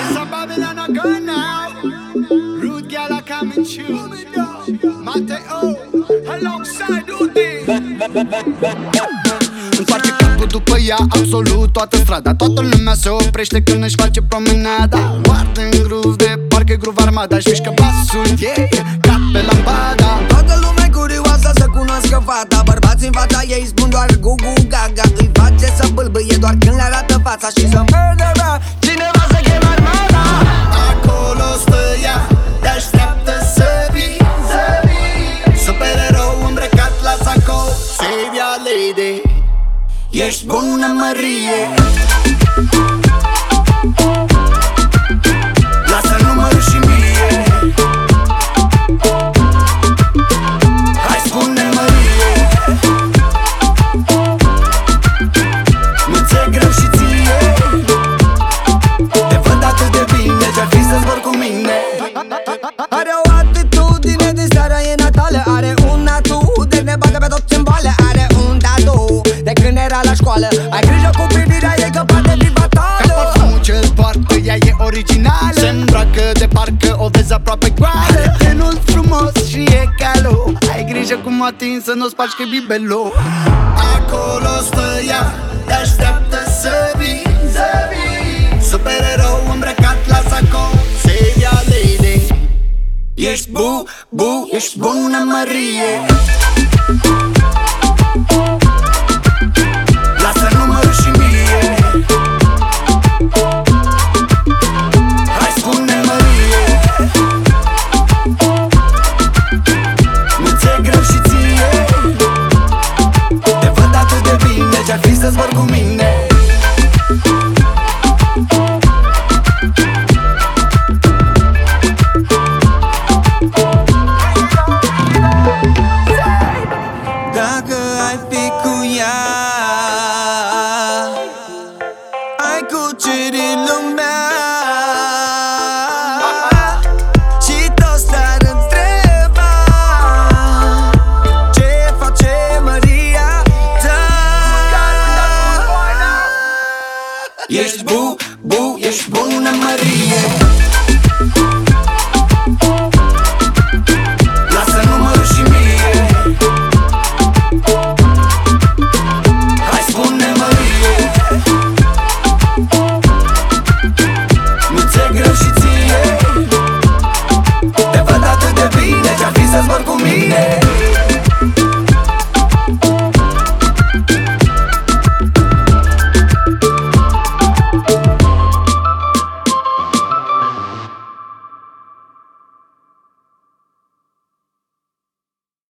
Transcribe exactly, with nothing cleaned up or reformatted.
It's a Babylon a gun now. Rude gal a coming true. Mateo alongside Udi. Întoarce capul după ea absolut toată strada. Toată lumea se oprește când își face promenada. Guardă în groove de parcă groove armada. Și mișcă basul ei ca pe lambada. Toată lumea curioasă să cunoască fata. Bărbații în fața ei spun doar gugu gaga. Îi face să bâlbâie doar când le arată fața. Și să murderă cineva să cheme armada. Acolo stă ea, te-așteaptă să vii, să vii. Supererou îmbrăcat la sacou, save your lady. Ești bună, Mărie. Lasă numărul și mie. Hai, spune, Mărie. Nu ți-e greu și ție? Te văd atât de bine, ce-ar fi să zbor cu mine. Are o atitudine din seara e natală. Are un atu de ne bate pe tot ce-n boală. Are un tatu de când era la școală. Ai grijă cu privirea ei că poate fi fatală. Ca parfumul ce-l poartă, ea e originală. Se îmbracă de parcă o vezi aproape goală. Are tenul frumos și e calo. Ai grijă cum o atingi să nu spargi că-i bibelou. Acolo stă ea, te-așteaptă să vii, să vii. Supererou îmbrăcat la sacou, save your lady. Ești bu, bu, ești bună, Mărie. Lasă numărul și mie. Hai, spune, Mărie. Nu ți-e greu și ție? Te văd atât de bine, ce-ar fi să zbor cu mine. Dacă ai fi cu ea, ai cuceri lumea. Și toți s-ar întreba ce face Maria ta. Ești bu, bu, ești bună, Mărie.